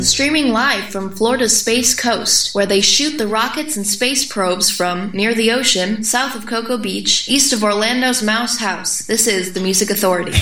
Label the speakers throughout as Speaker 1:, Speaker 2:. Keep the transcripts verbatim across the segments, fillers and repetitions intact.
Speaker 1: Streaming live from Florida's Space Coast, where they shoot the rockets and space probes from near the ocean, south of Cocoa Beach, east of Orlando's Mouse House. This is the Music Authority.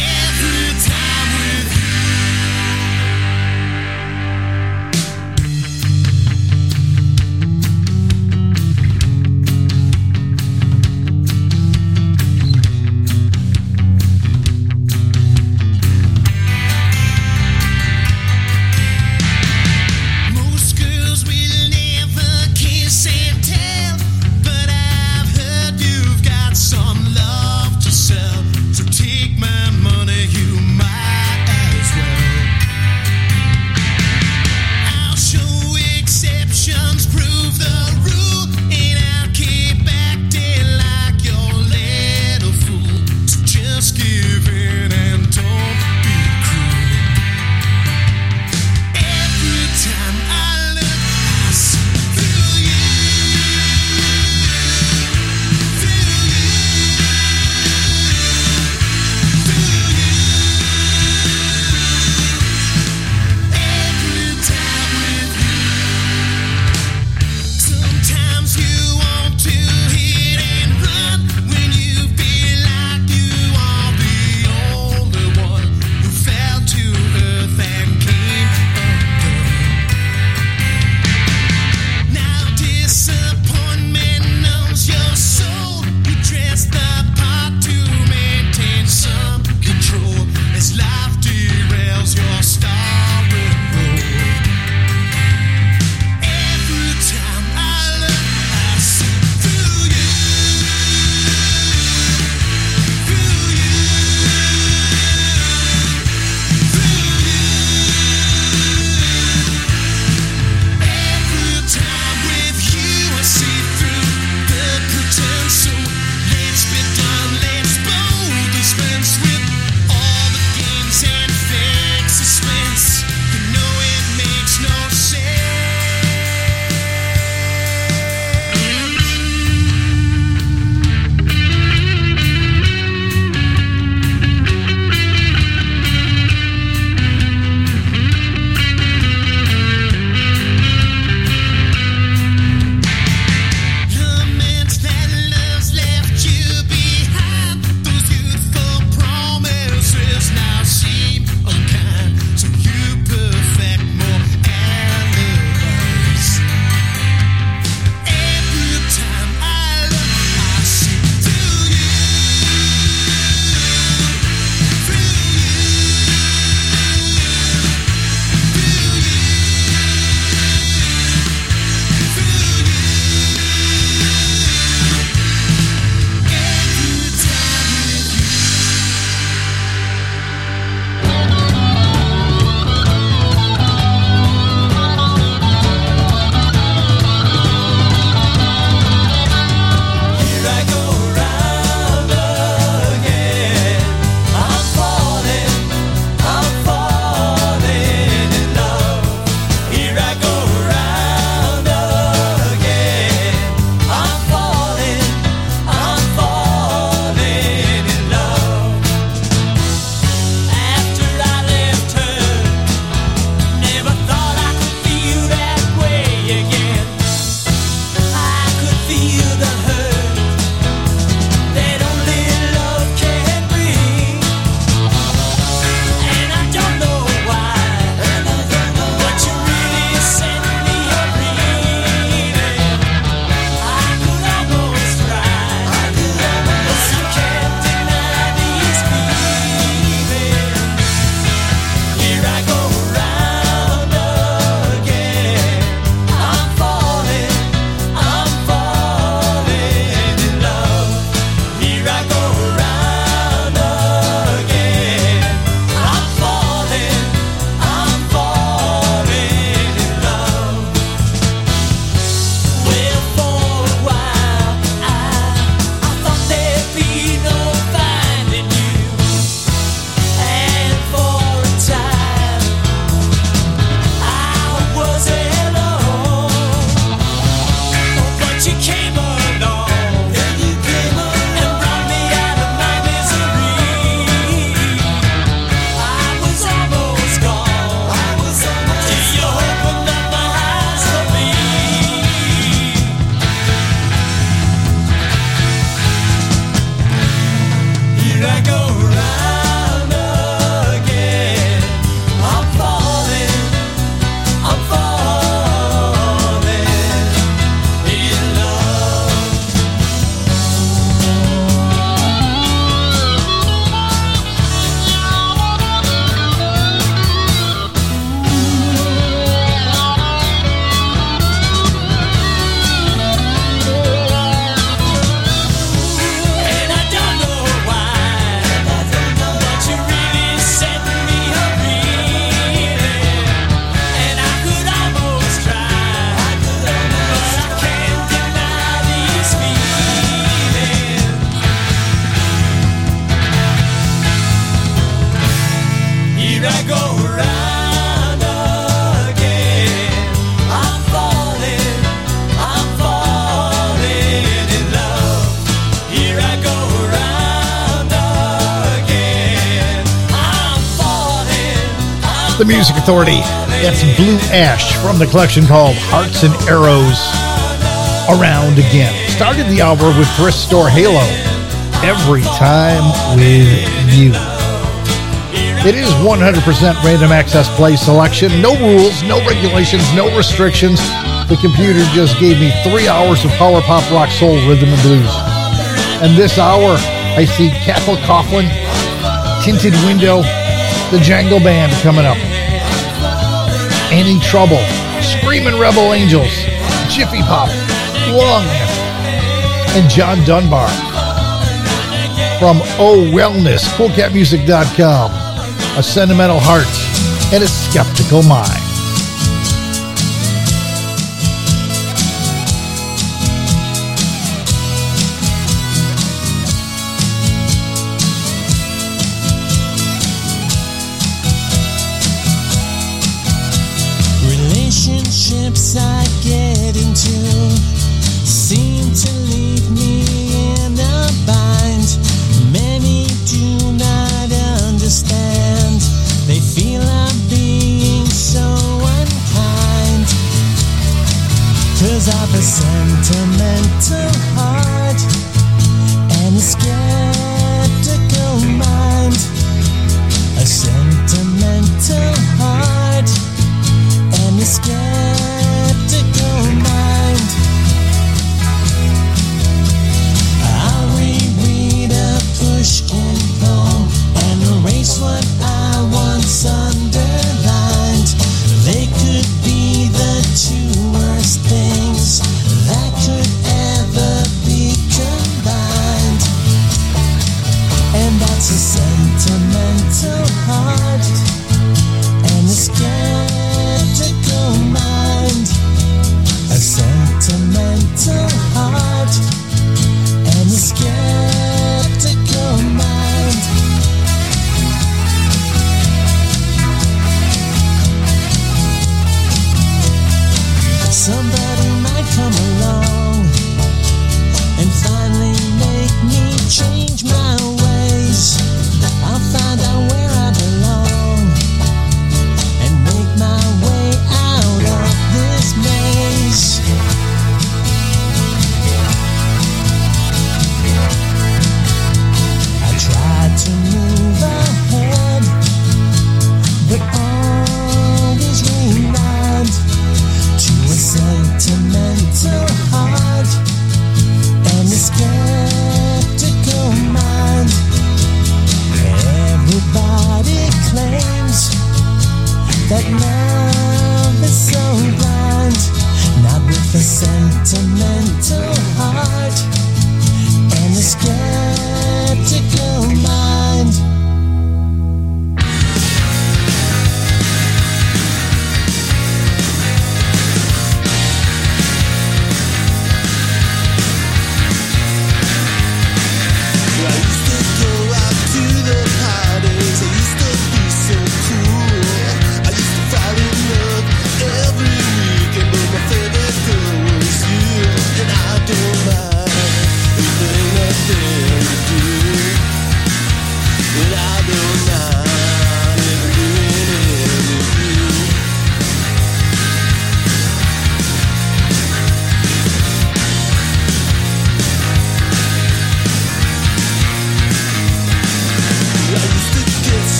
Speaker 2: Some love to sell, so take my money, you might. The Music Authority. That's Blue Ash from the collection called Hearts and Arrows. Around Again. Started the hour with Thrift Store Halo. Every Time With You. It is one hundred percent random access play selection. No rules, no regulations, no restrictions. The computer just gave me three hours of power pop, rock, soul, rhythm, and blues. And this hour, I see Cathal Coughlan, Tinted Window, the Jangle Band coming up. Any Trouble, Screaming Rebel Angels, Jiffy Pop, Long, and John Dunbar. From Oh Wellness, cool cat music dot com. A Sentimental Heart and a Skeptical Mind.
Speaker 3: Relationships I get into seem to leave me in a bind. Many do not understand. They feel I'm being so unkind. 'Cause I've a sentimental heart and a skeptical mind. A sentimental heart and a skeptical mind. I'll reread a Pushkin poem and erase what I once underlined. They could be the two worst things that could ever be combined. And that's a sentimental heart and a skeptical mind. A sentimental heart and a skeptical mind. Somebody might come along and finally make me change my ways. I'll find out where I belong and make my way out of this maze. I tried to move ahead, but always rewind to a sentimental heart and a skeptical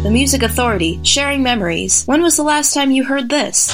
Speaker 1: The Music Authority, sharing memories. When was the last time you heard this?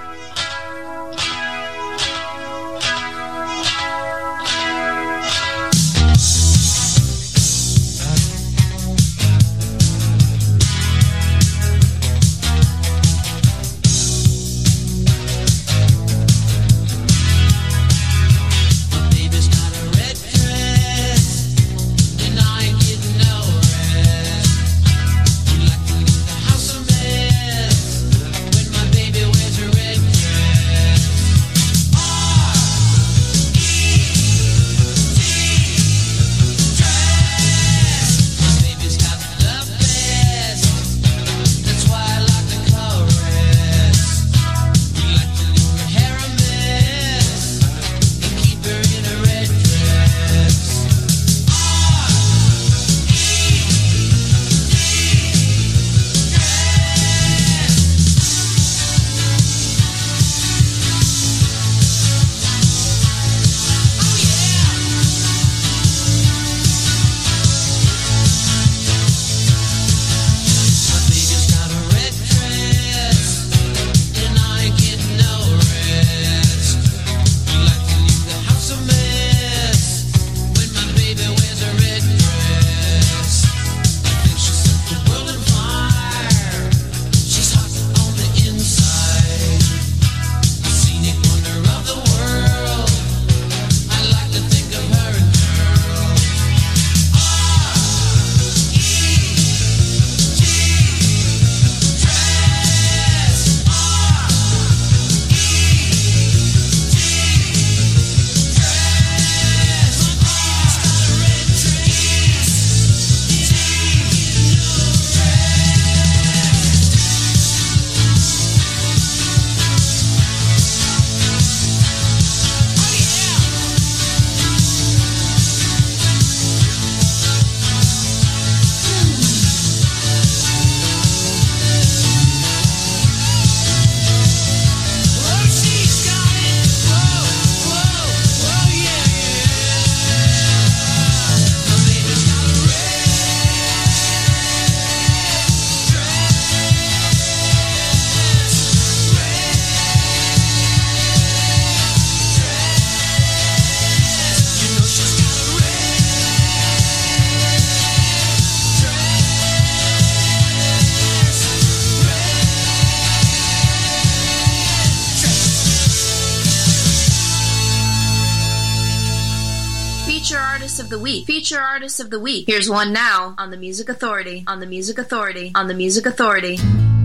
Speaker 1: Of the week. Feature artist of the week. Here's one now on the Music Authority. On the Music Authority. On the Music Authority.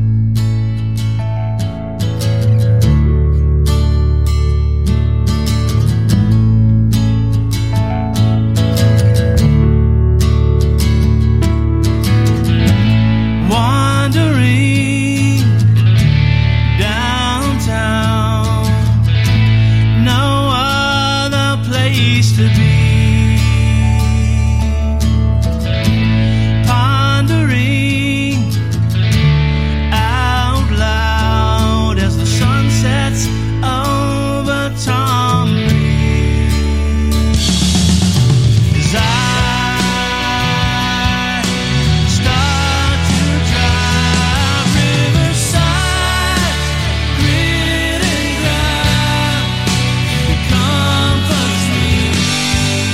Speaker 4: Wandering downtown, no other place to be.
Speaker 3: Comforts me.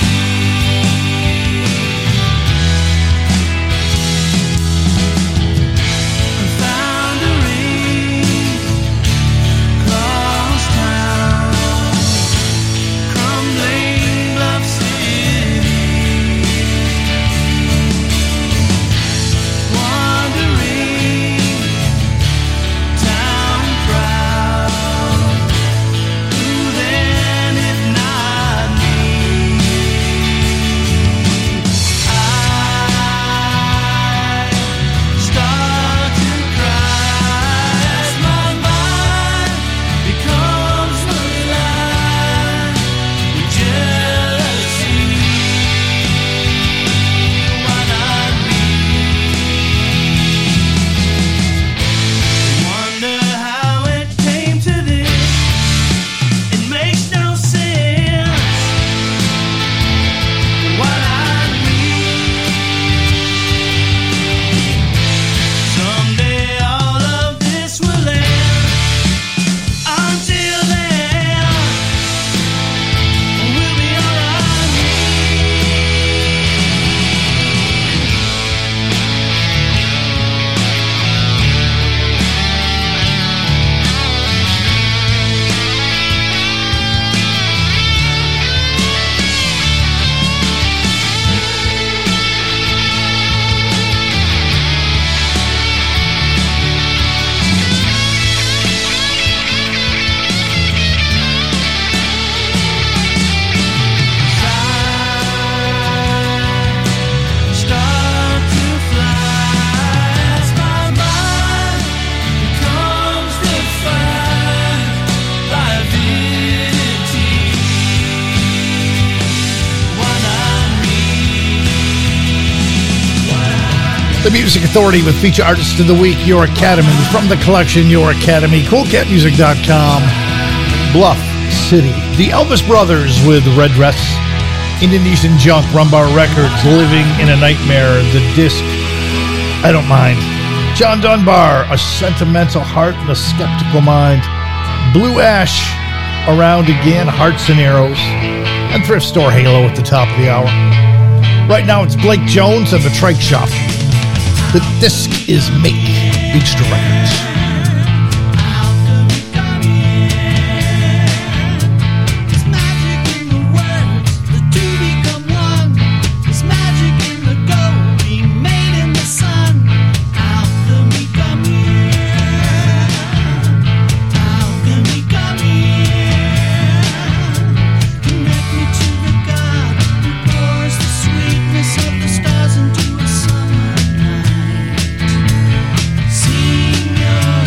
Speaker 2: The Music Authority with Feature Artist of the Week, Your Academy. From the collection, Your Academy. cool cat music dot com. Bluff City. The Elvis Brothers with Red Dress. Indonesian Junk, Rumbar Records, Living in a Nightmare. The disc, I Don't Mind. John Dunbar, A Sentimental Heart and a Skeptical Mind. Blue Ash, Around Again, Hearts and Arrows. And Thrift Store Halo at the top of the hour. Right now it's Blake Jones and the Trike Shop. The disc is Make, Beachster Records.
Speaker 3: Stars into a summer night. See your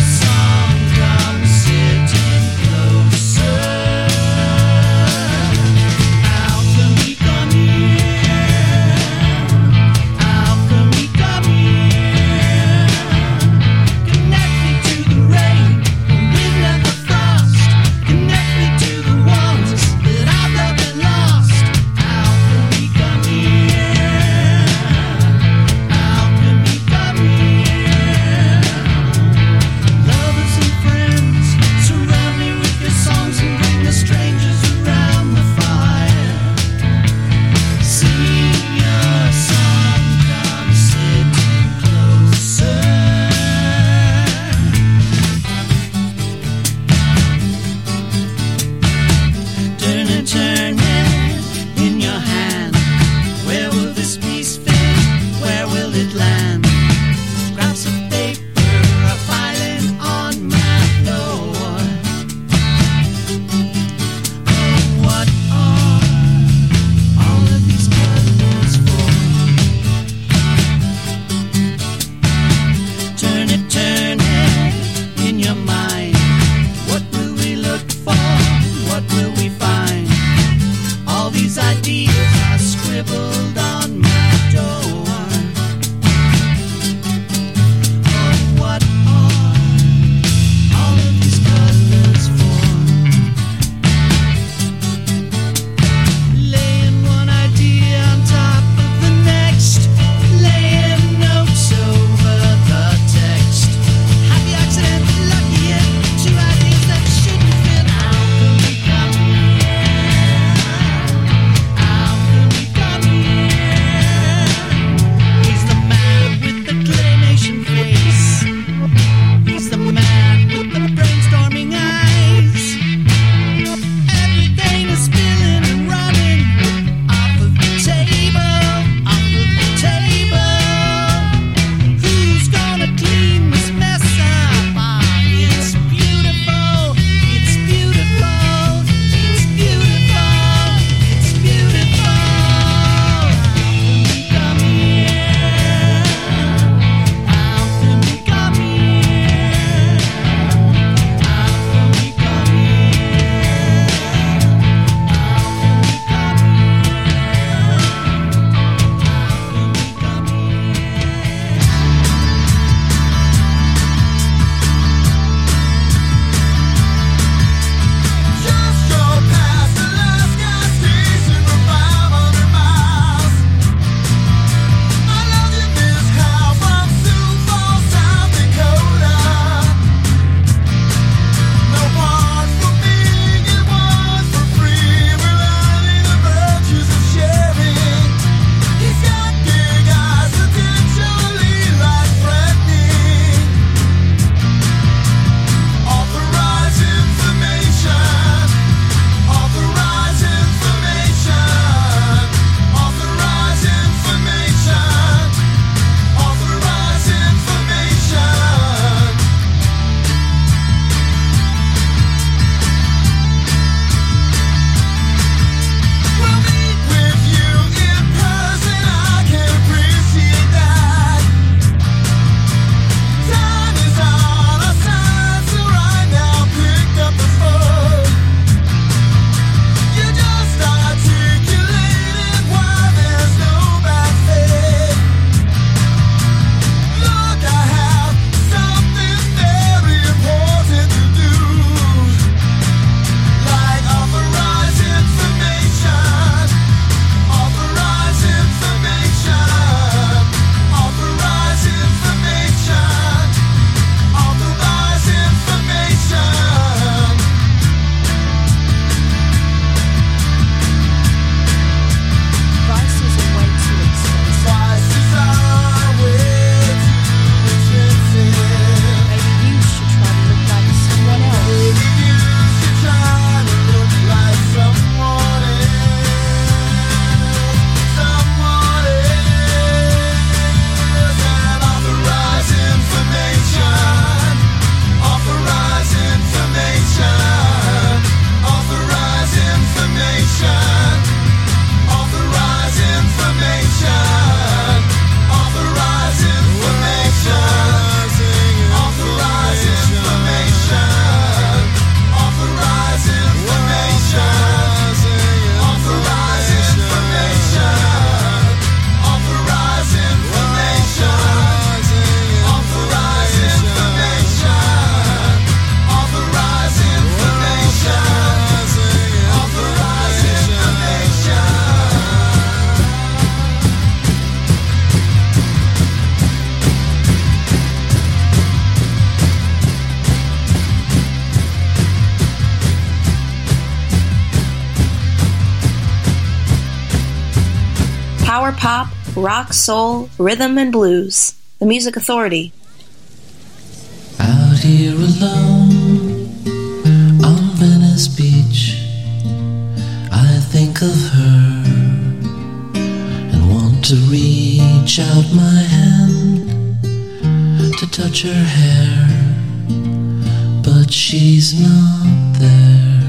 Speaker 1: power pop, rock, soul, rhythm, and blues. The Music Authority.
Speaker 3: Out here alone on Venice Beach, I think of her and want to reach out my hand to touch her hair, but she's not there.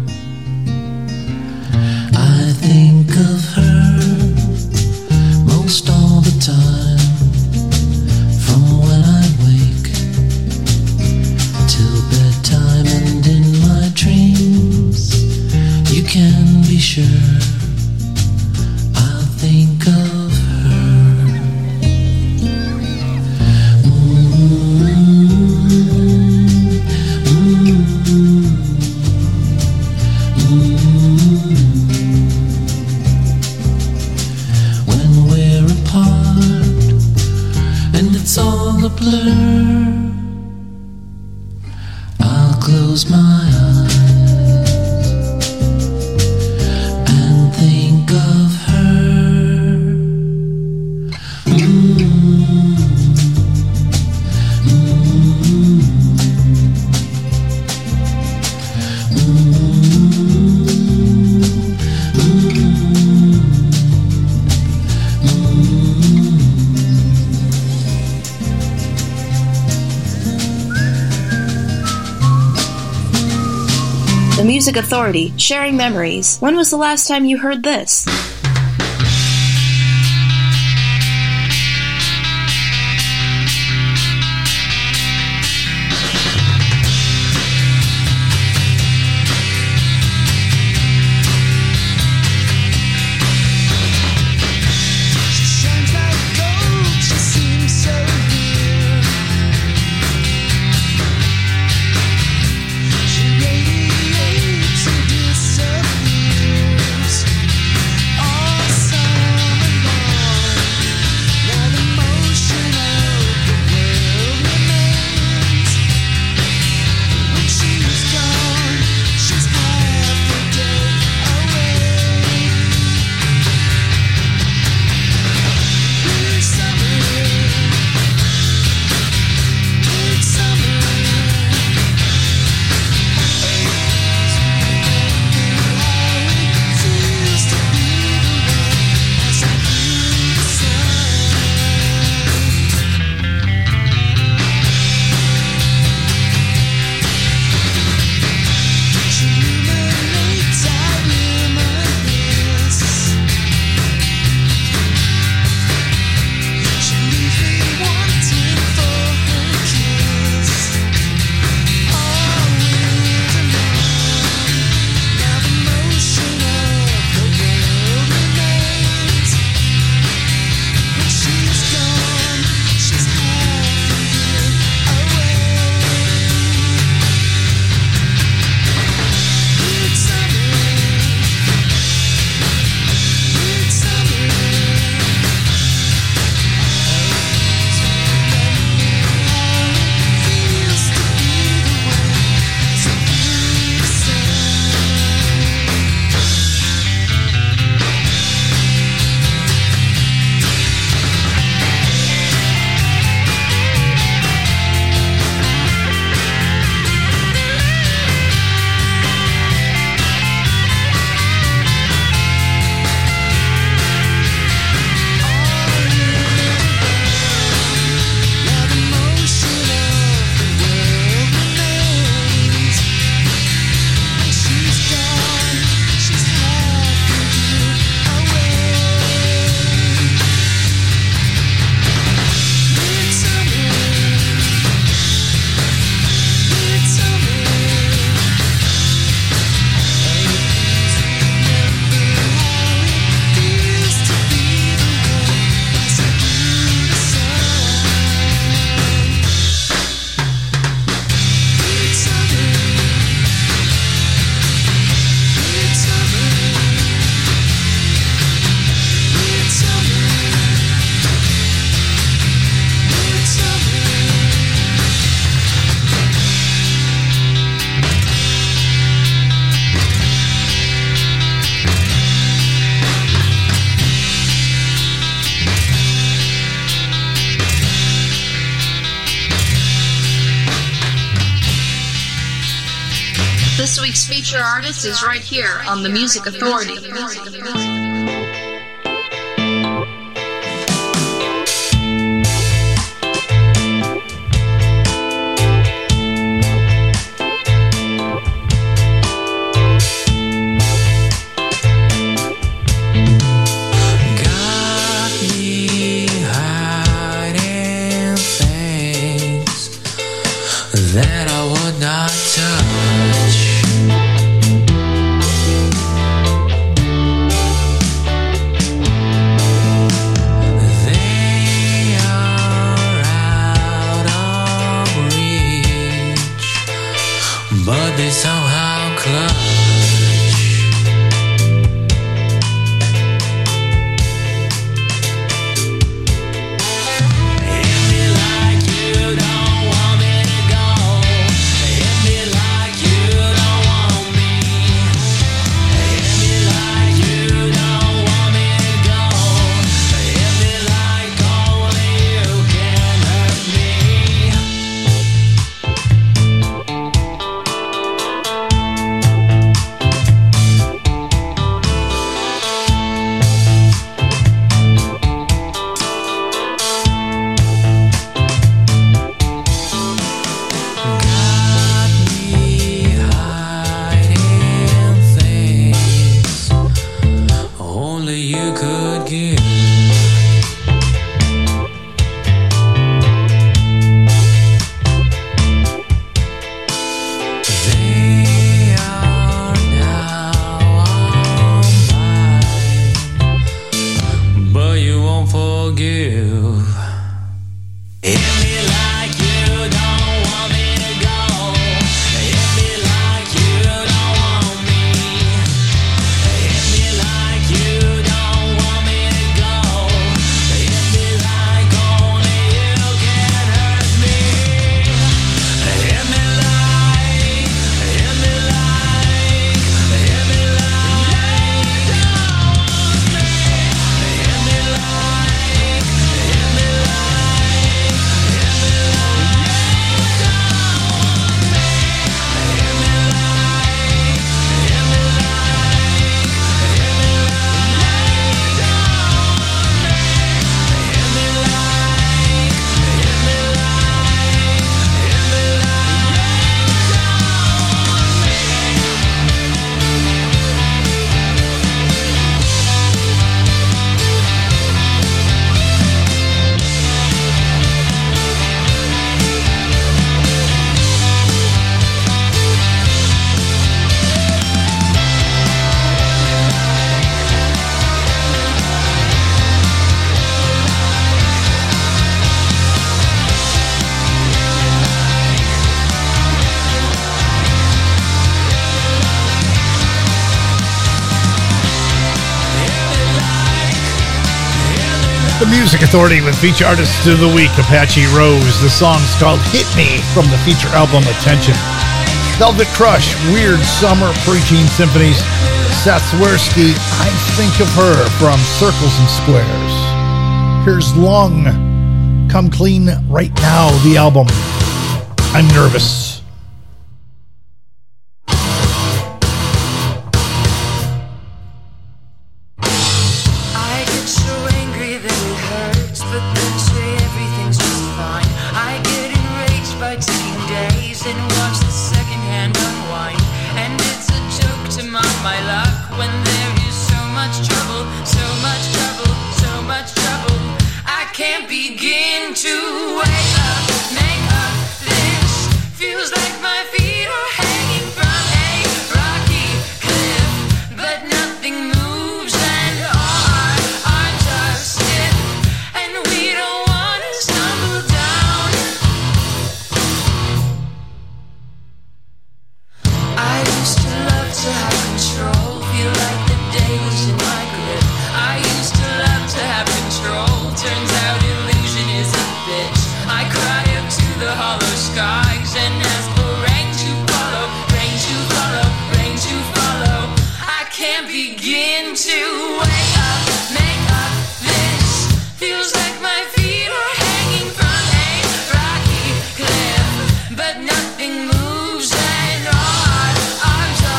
Speaker 3: I think of her most all the time, from when I wake till bedtime, and in my dreams you can be sure I'll think of blur, I'll close my eyes and think of her. Mm-hmm. Mm-hmm.
Speaker 1: The Music Authority, sharing memories. When was the last time you heard this?
Speaker 3: She radiates and disappears.
Speaker 1: week's feature artist is right here on The Music Authority. The Music Authority.
Speaker 3: That I would not touch. They are out of reach, but they somehow clutch.
Speaker 2: The Music Authority with feature artist of the week, Apache Rose. The song's called Hit Me from the feature album Attention. Velvet Crush, Weird Summer Preaching Symphonies. Seth Swirsky, I Think of Her from Circles and Squares. Here's Lung, Come Clean Right Now, the album. I'm Nervous.
Speaker 3: But nothing moves and all I'm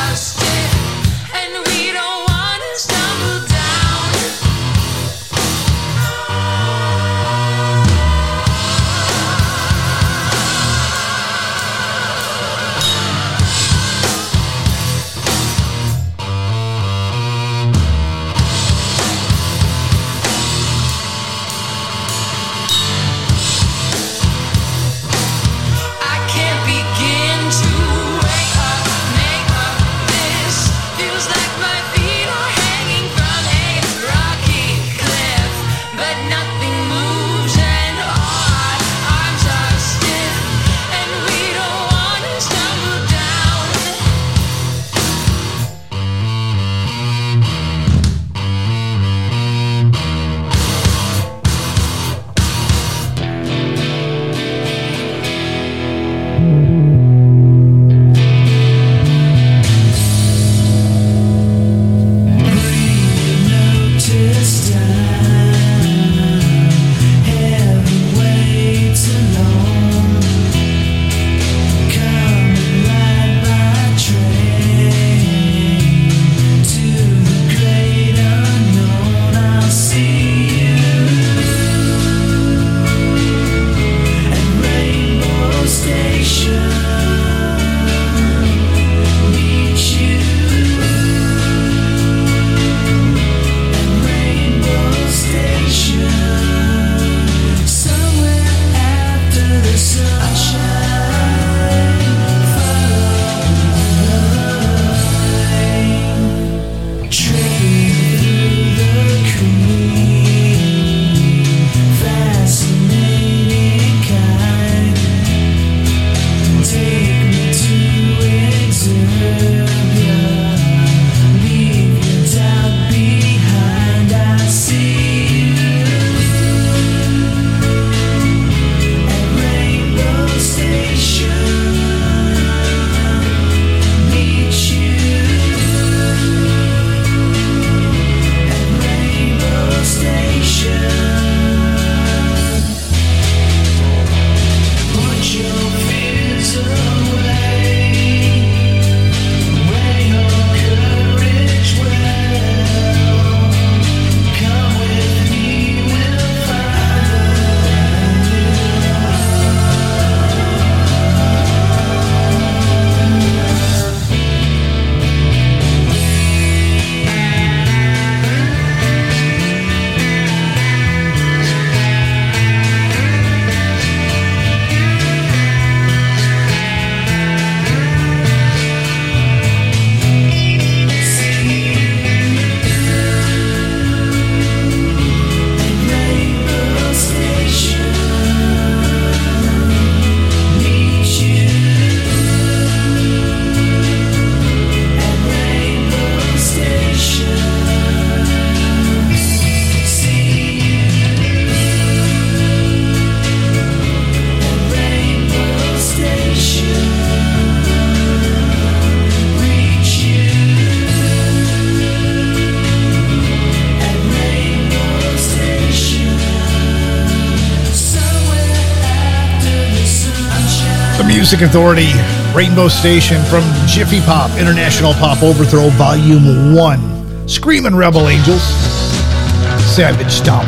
Speaker 2: Music Authority, Rainbow Station from Jiffy Pop, International Pop Overthrow, Volume one. Screamin' Rebel Angels, Savage Stomp.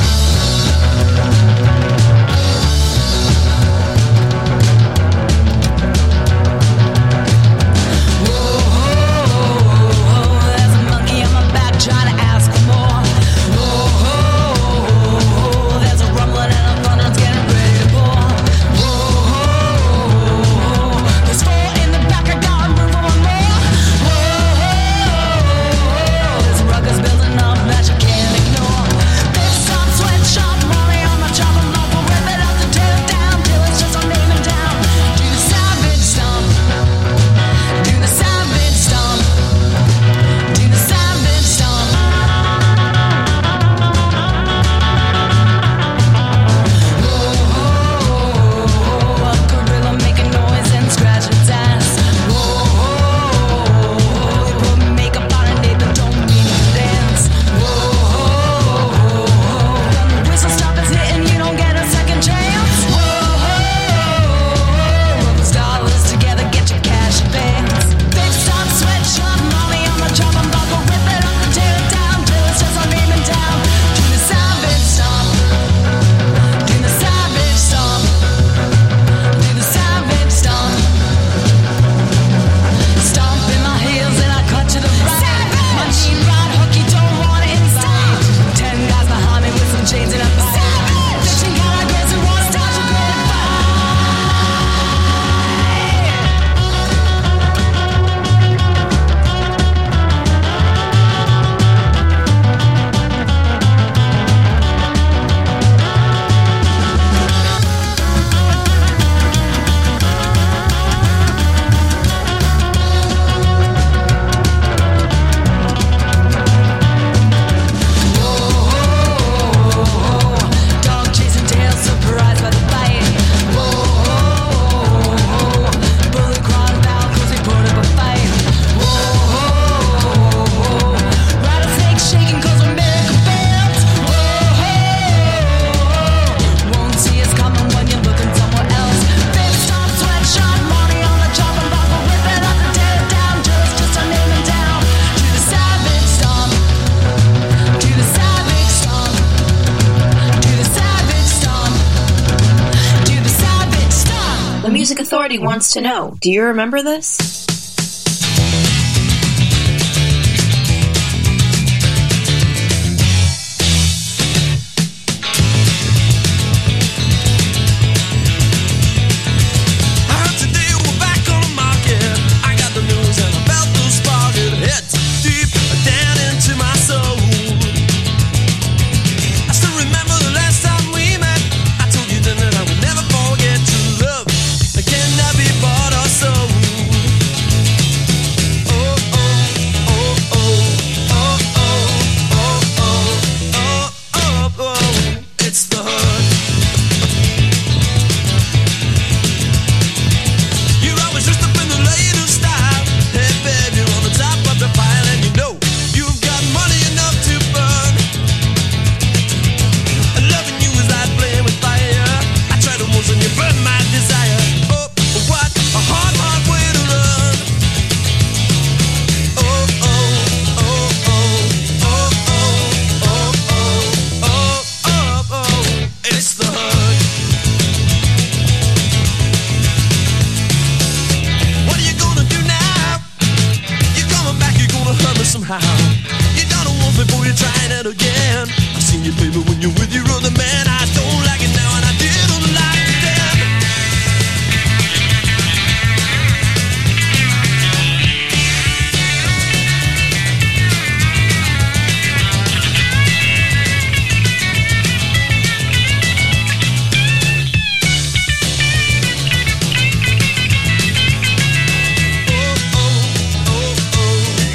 Speaker 1: Wants to know, do you remember this?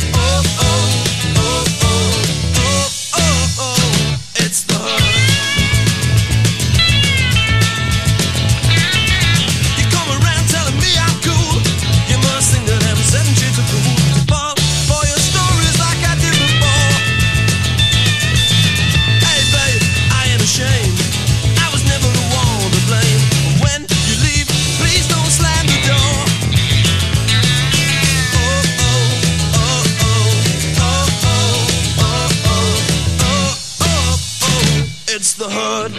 Speaker 3: It's the hood.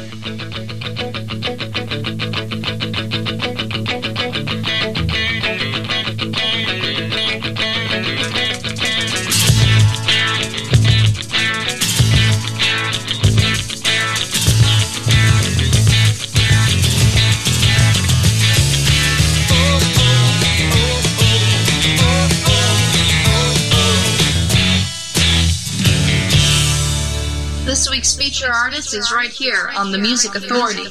Speaker 1: This week's feature artist is right here on The Music Authority.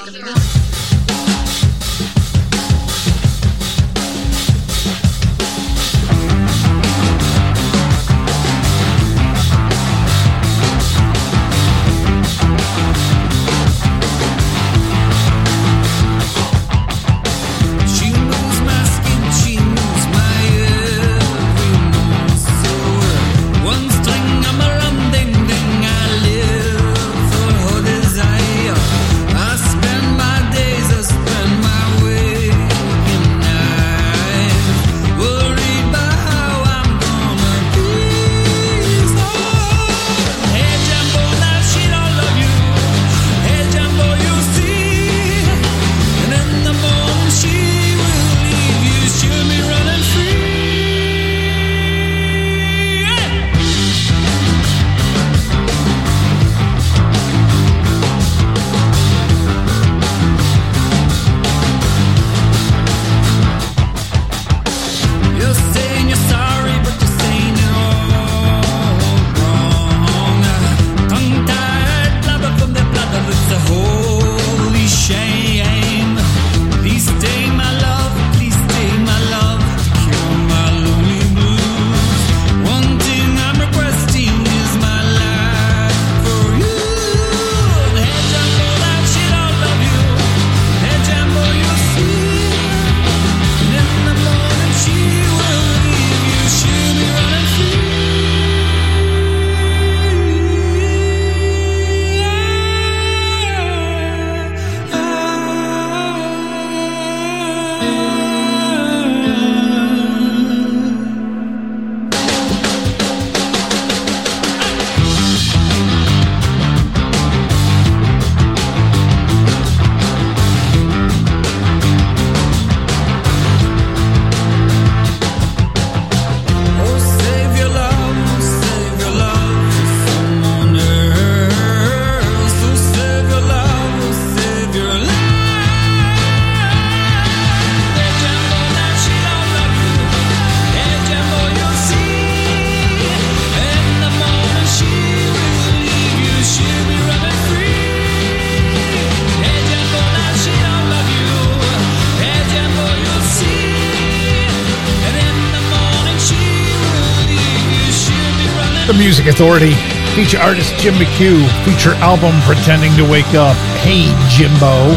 Speaker 2: The Music Authority, feature artist Jim McHugh, feature album Pretending to Wake Up, Hey Jimbo.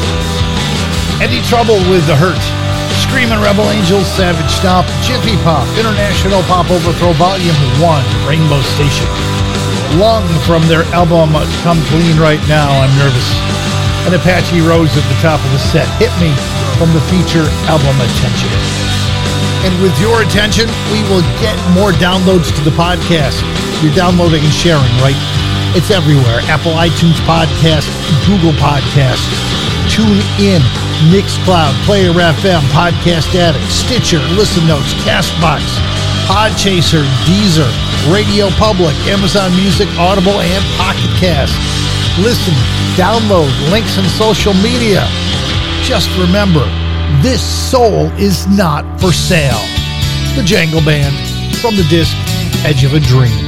Speaker 2: Any Trouble with the Hurt, Screamin' Rebel Angels, Savage Stomp, Jiffy Pop, International Pop Overthrow Volume one, Rainbow Station. Lung from their album Come Clean Right Now, I'm Nervous. And Apache Rose at the top of the set, Hit Me, from the feature album Attention. And with your attention, we will get more downloads to the podcast. You're downloading and sharing, right? It's everywhere. Apple iTunes Podcast, Google Podcast, TuneIn, Mixcloud, Player F M, Podcast Addict, Stitcher, Listen Notes, Castbox, Podchaser, Deezer, Radio Public, Amazon Music, Audible, and Pocket Cast. Listen, download, links, and social media. Just remember, this soul is not for sale. The Jangle Band from the disc Edge of a Dream.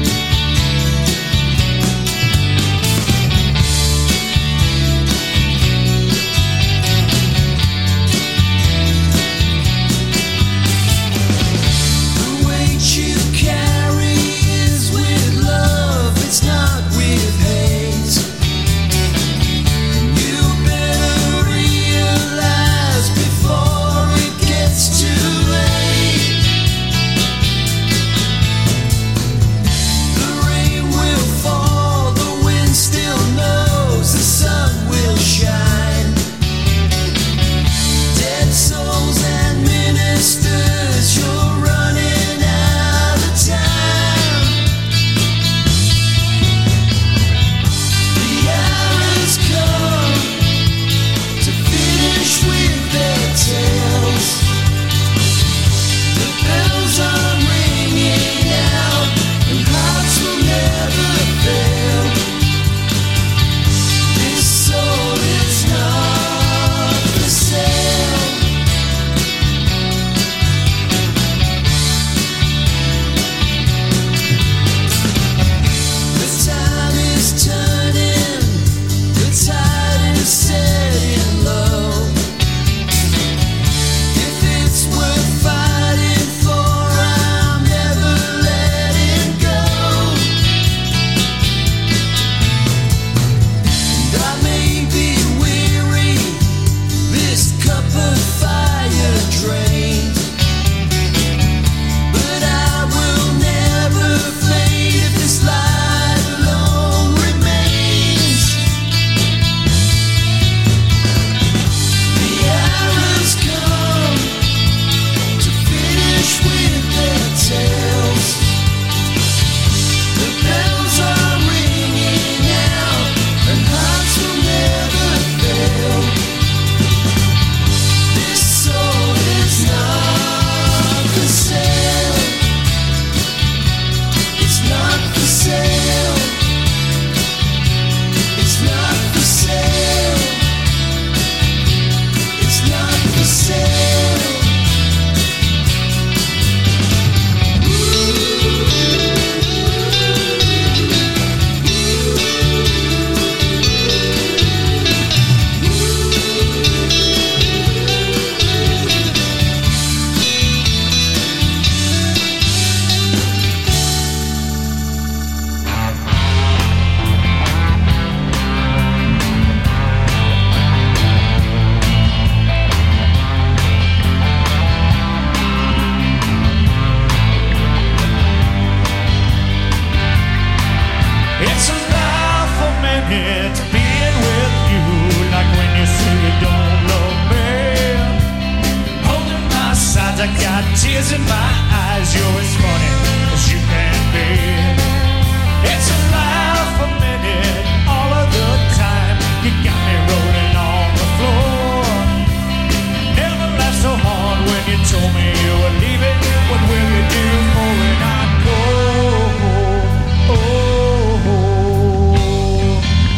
Speaker 4: I got tears in my eyes. You're as funny as you can be. It's a laugh a minute, all of the time. You got me rolling on the floor. Never laughed so hard when you told me you were leaving. What will you do for when I go? Oh, oh, oh.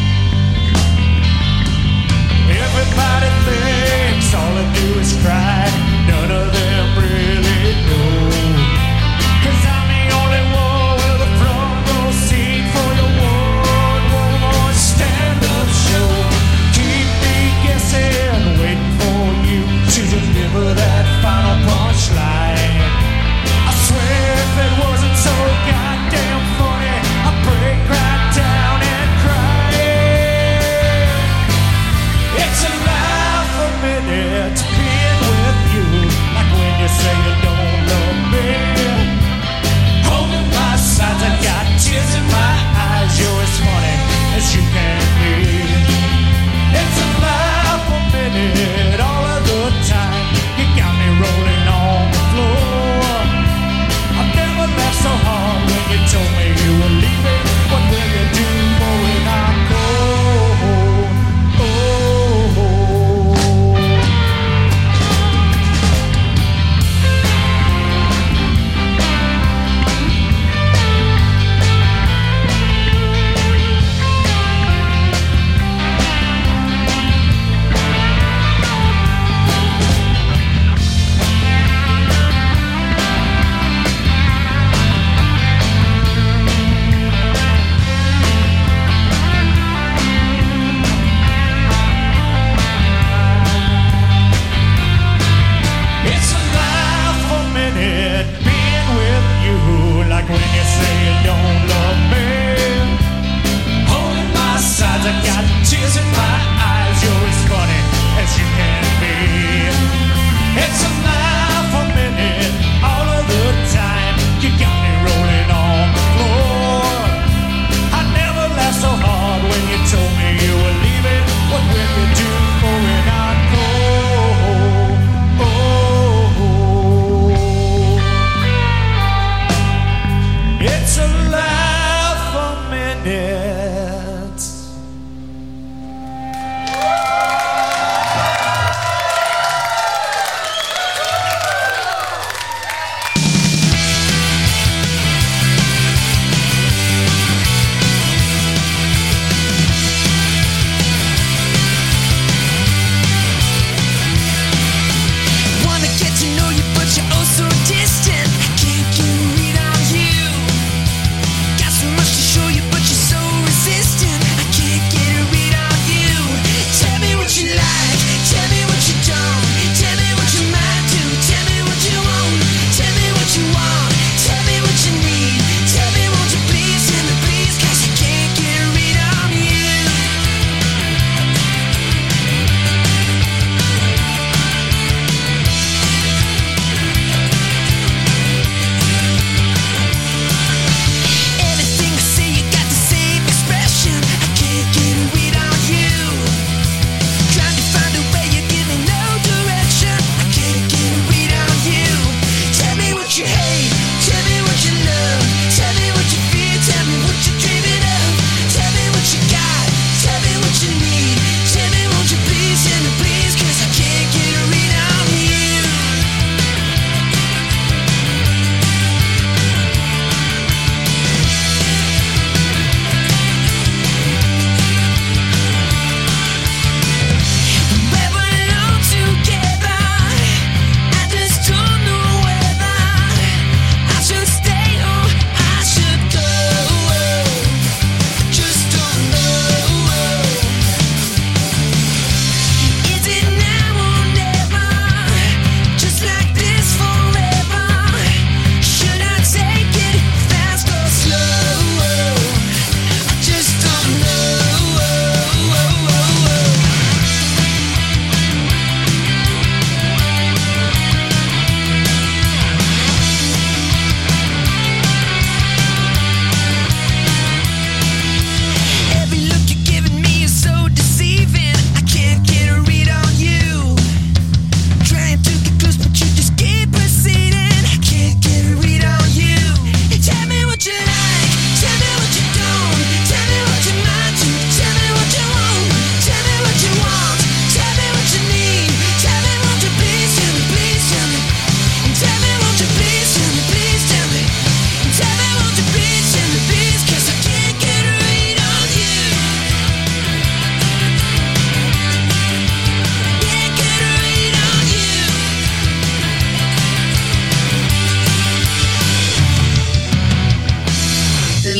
Speaker 4: Everybody thinks all I do is cry. None of them really know. 'Cause I'm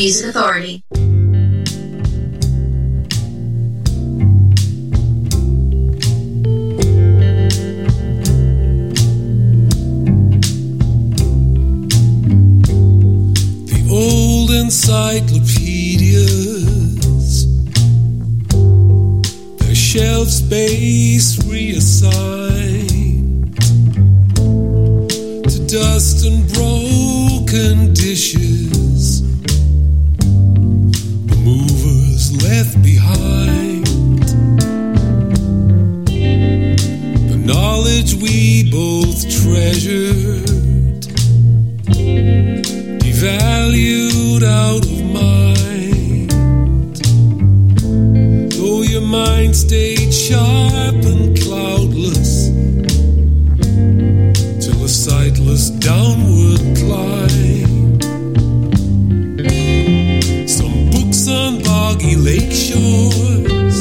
Speaker 1: Music Authority.
Speaker 5: The old encyclopedias, their shelf space reassigned to dust and broken dishes, the movers left behind. The knowledge we both treasured, devalued out of mind. Though your mind stayed sharp and cloudless, till a sightless downward climb. Some books on boggy lake shores,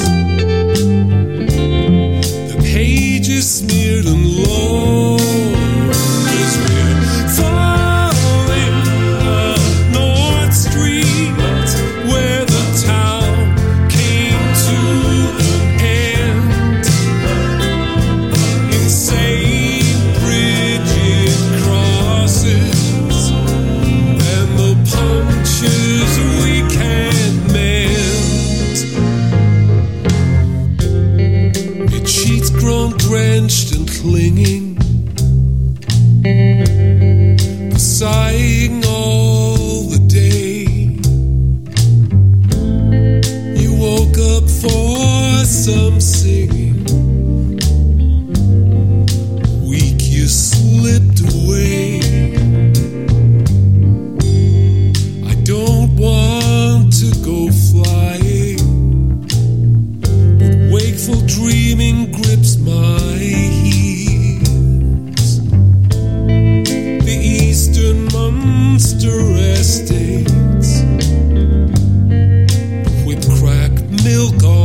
Speaker 5: the pages smeared and low, as we're following the North Street, where the town came to an end. Insane bridges, crosses, and the punches we can't mend. Its sheets grown drenched and clinging, sighing all the day. You woke up for some singing, weak you slipped away. I don't want to go flying, but wakeful dreaming grips my heels. The eastern Munster estates, with cracked milk on